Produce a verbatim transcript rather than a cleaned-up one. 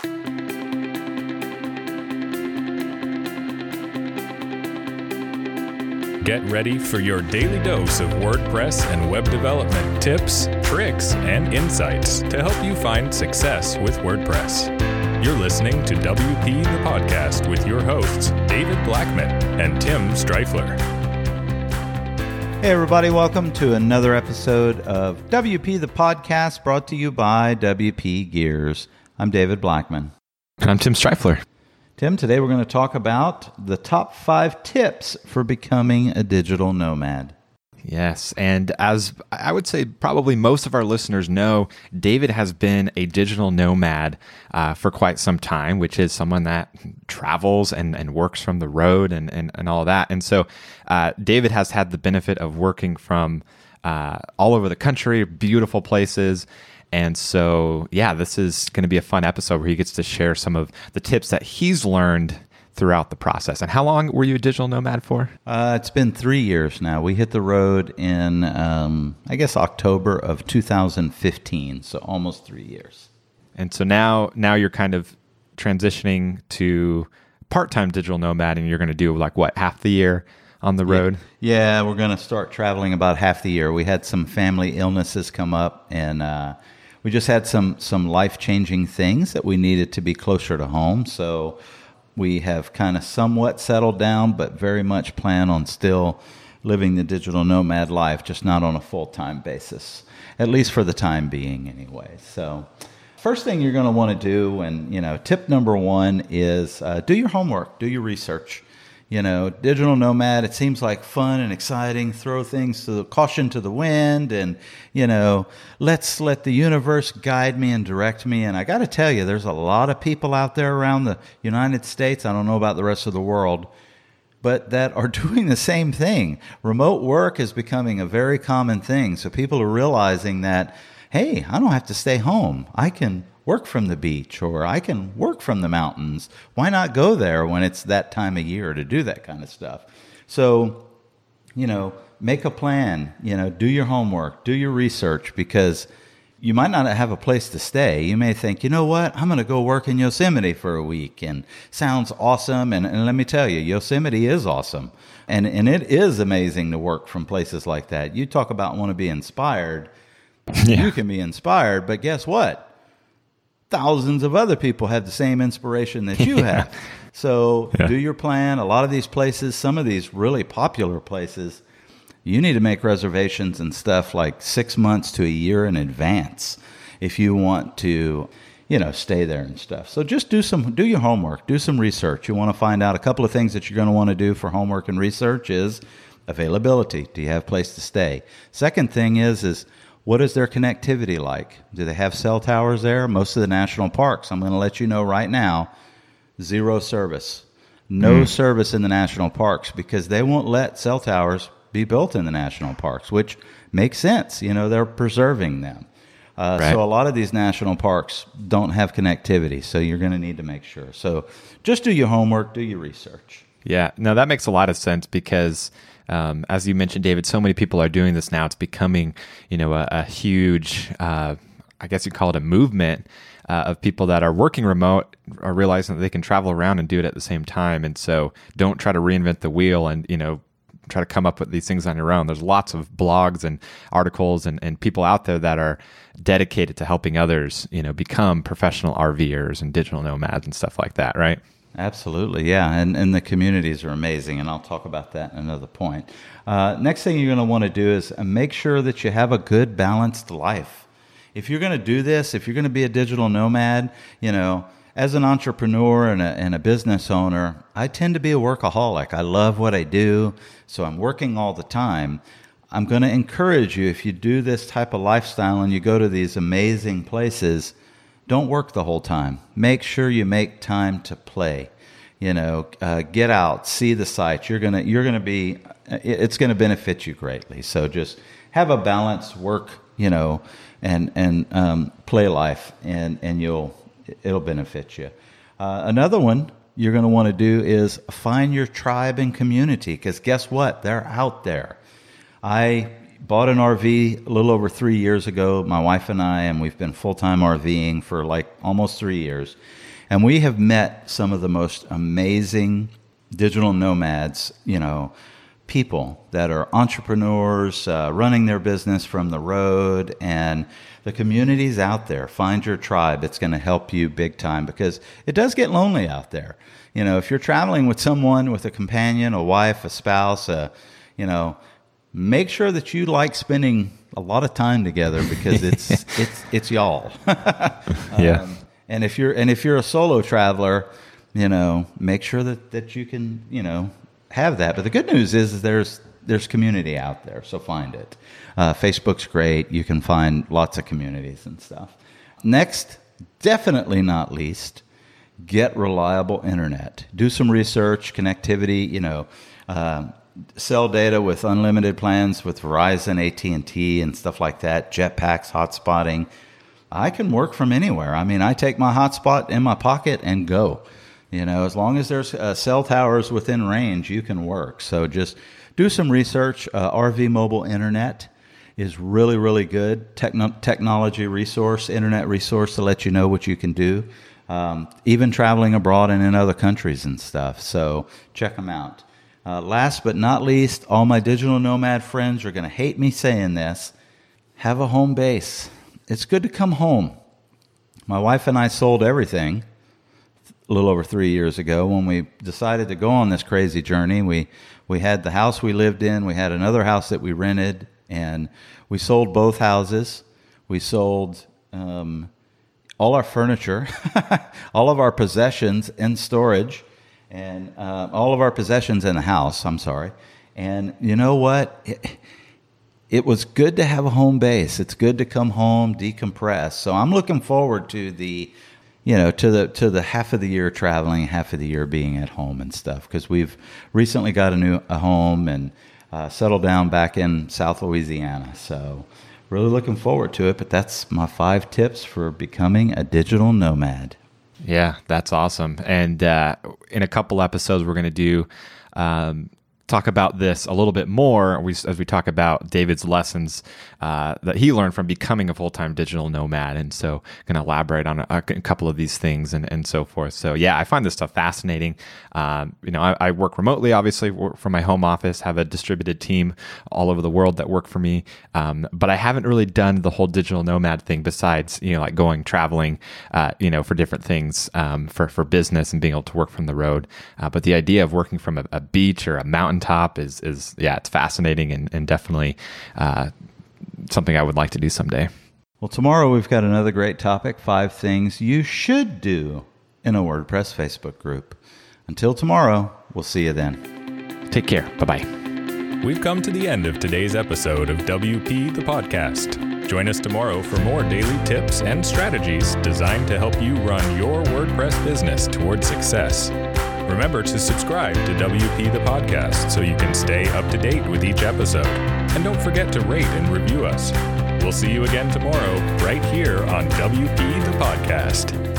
Get ready for your daily dose of WordPress and web development tips, tricks, and insights to help you find success with WordPress. You're listening to W P the Podcast with your hosts, David Blackman and Tim Streifler. Hey everybody, welcome to another episode of W P the Podcast, brought to you by W P Gears. I'm David Blackman. And I'm Tim Streifler. Tim, today we're going to talk about the top five tips for becoming a digital nomad. Yes, and as I would say probably most of our listeners know, David has been a digital nomad uh, for quite some time, which is someone that travels and, and works from the road and, and, and all that. And so uh, David has had the benefit of working from uh, all over the country, beautiful places. And so, yeah, this is going to be a fun episode where he gets to share some of the tips that he's learned throughout the process. And how long were you a digital nomad for? Uh, it's been three years now. We hit the road in, um, I guess, October of two thousand fifteen, so almost three years. And so now, now you're kind of transitioning to part-time digital nomad, and you're going to do like what, half the year on the road? Yeah, yeah, we're going to start traveling about half the year. We had some family illnesses come up, and uh, we just had some some life-changing things that we needed to be closer to home. So we have kind of somewhat settled down, but very much plan on still living the digital nomad life, just not on a full-time basis, at least for the time being anyway. So first thing you're going to want to do, and you know, tip number one is uh, do your homework, do your research. You know, digital nomad, it seems like fun and exciting, throw things to the caution to the wind, and, you know, let's let the universe guide me and direct me. And I got to tell you, there's a lot of people out there around the United States, I don't know about the rest of the world, but that are doing the same thing. Remote work is becoming a very common thing. So people are realizing that, hey, I don't have to stay home. I can work from the beach, or I can work from the mountains. Why not go there when it's that time of year to do that kind of stuff? So, you know, make a plan, you know, do your homework, do your research, because you might not have a place to stay. You may think, you know what, I'm going to go work in Yosemite for a week, and sounds awesome. And, and let me tell you, Yosemite is awesome. And, and it is amazing to work from places like that. You talk about want to be inspired. Yeah. You can be inspired, but guess what? Thousands of other people have the same inspiration that you have. Yeah. So yeah. do your plan. A lot of these places, some of these really popular places, you need to make reservations and stuff like six months to a year in advance if you want to, you know, stay there and stuff. So just do some, do your homework, do some research. You want to find out a couple of things that you're going to want to do for homework and research is availability. Do you have a place to stay? Second thing is, is what is their connectivity like? Do they have cell towers there? Most of the national parks, I'm going to let you know right now, zero service. No mm. service in the national parks, because they won't let cell towers be built in the national parks, which makes sense. You know, they're preserving them. Uh, right. So a lot of these national parks don't have connectivity, so you're going to need to make sure. So just do your homework, do your research. Yeah, no, that makes a lot of sense, because Um, as you mentioned, David, so many people are doing this now. It's becoming, you know, a, a huge, uh, I guess you'd call it a movement uh, of people that are working remote, are realizing that they can travel around and do it at the same time. And so don't try to reinvent the wheel and, you know, try to come up with these things on your own. There's lots of blogs and articles and, and people out there that are dedicated to helping others, you know, become professional RVers and digital nomads and stuff like that, right? Absolutely, yeah, and and the communities are amazing, and I'll talk about that in another point. Uh, next thing you're going to want to do is make sure that you have a good, balanced life. If you're going to do this, if you're going to be a digital nomad, you know, as an entrepreneur and a, and a business owner, I tend to be a workaholic. I love what I do, so I'm working all the time. I'm going to encourage you, if you do this type of lifestyle and you go to these amazing places, don't work the whole time. Make sure you make time to play. You know, uh, get out, see the sights. You're gonna, you're gonna be. It's gonna benefit you greatly. So just have a balanced work, you know, and and um, play life, and and you'll it'll benefit you. Uh, another one you're gonna want to do is find your tribe and community, because guess what? They're out there. I bought an R V a little over three years ago, my wife and I, and we've been full-time RVing for like almost three years. And we have met some of the most amazing digital nomads, you know, people that are entrepreneurs, uh, running their business from the road, and the community's out there. Find your tribe. It's going to help you big time, because it does get lonely out there. You know, if you're traveling with someone, with a companion, a wife, a spouse, a, you know, make sure that you like spending a lot of time together, because it's it's it's y'all. Yeah. Um, and if you're and if you're a solo traveler, you know, make sure that, that you can, you know, have that. But the good news is, is there's there's community out there, so find it. Uh, Facebook's great. You can find lots of communities and stuff. Next, definitely not least, get reliable internet. Do some research, connectivity, you know, uh, sell data with unlimited plans with Verizon, A T and T, and stuff like that, jetpacks, hotspotting. I can work from anywhere. I mean, I take my hotspot in my pocket and go. You know, as long as there's uh, cell towers within range, you can work. So just do some research. Uh, R V Mobile Internet is really, really good. Techno- technology resource, internet resource to let you know what you can do, um, even traveling abroad and in other countries and stuff. So check them out. Uh, last but not least, all my digital nomad friends are going to hate me saying this. Have a home base. It's good to come home. My wife and I sold everything a little over three years ago when we decided to go on this crazy journey. We we had the house we lived in. We had another house that we rented, and we sold both houses. We sold um, all our furniture, all of our possessions in storage, and uh, all of our possessions in the house, I'm sorry. And you know what? It, it was good to have a home base. It's good to come home, decompress. So I'm looking forward to the, you know, to the to the half of the year traveling, half of the year being at home and stuff, because we've recently got a new a home and uh, settled down back in South Louisiana. So really looking forward to it. But that's my five tips for becoming a digital nomad. Yeah, that's awesome. And uh, in a couple episodes, we're going to do um, talk about this a little bit more we, as we talk about David's lessons uh, that he learned from becoming a full-time digital nomad. And so going to elaborate on a, a couple of these things and, and so forth. So yeah, I find this stuff fascinating. Um, you know, I, I work remotely, obviously, work from my home office, have a distributed team all over the world that work for me. Um, but I haven't really done the whole digital nomad thing besides, you know, like going traveling, uh, you know, for different things, um, for, for business and being able to work from the road. Uh, but the idea of working from a, a beach or a mountaintop is, is yeah, it's fascinating and, and definitely uh, something I would like to do someday. Well, tomorrow we've got another great topic, five things you should do in a WordPress Facebook group. Until tomorrow, we'll see you then. Take care. Bye-bye. We've come to the end of today's episode of W P the Podcast. Join us tomorrow for more daily tips and strategies designed to help you run your WordPress business toward success. Remember to subscribe to W P the Podcast so you can stay up to date with each episode. And don't forget to rate and review us. We'll see you again tomorrow right here on W P the Podcast.